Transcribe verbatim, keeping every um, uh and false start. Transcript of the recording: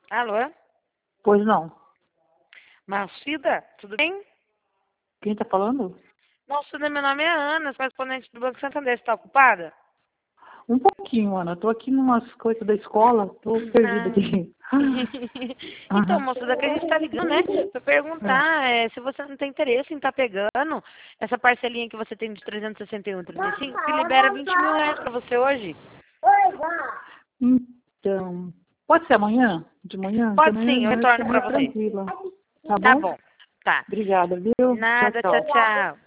Alô? Pois não. Marcida, tudo bem? Quem tá falando? Marcida, meu nome é Ana, sou correspondente do Banco Santander. Você está ocupada? Um pouquinho, Ana. Tô aqui numas coisas da escola. Tô perdida Ah. aqui. Então, Aham. moça, daqui a gente tá ligando, né? Pra É. perguntar é, se você não tem interesse em estar pegando essa parcelinha que você tem de trezentos e sessenta e um vírgula trinta e cinco, que libera vinte mil reais pra você hoje. Então, pode ser amanhã? De manhã? Que Pode amanhã, sim, eu amanhã eu tô retorno pra mais você. tranquila. Tá Tá bom? bom. Tá. Obrigada, viu? Tchau, Nada, tchau, tchau. tchau.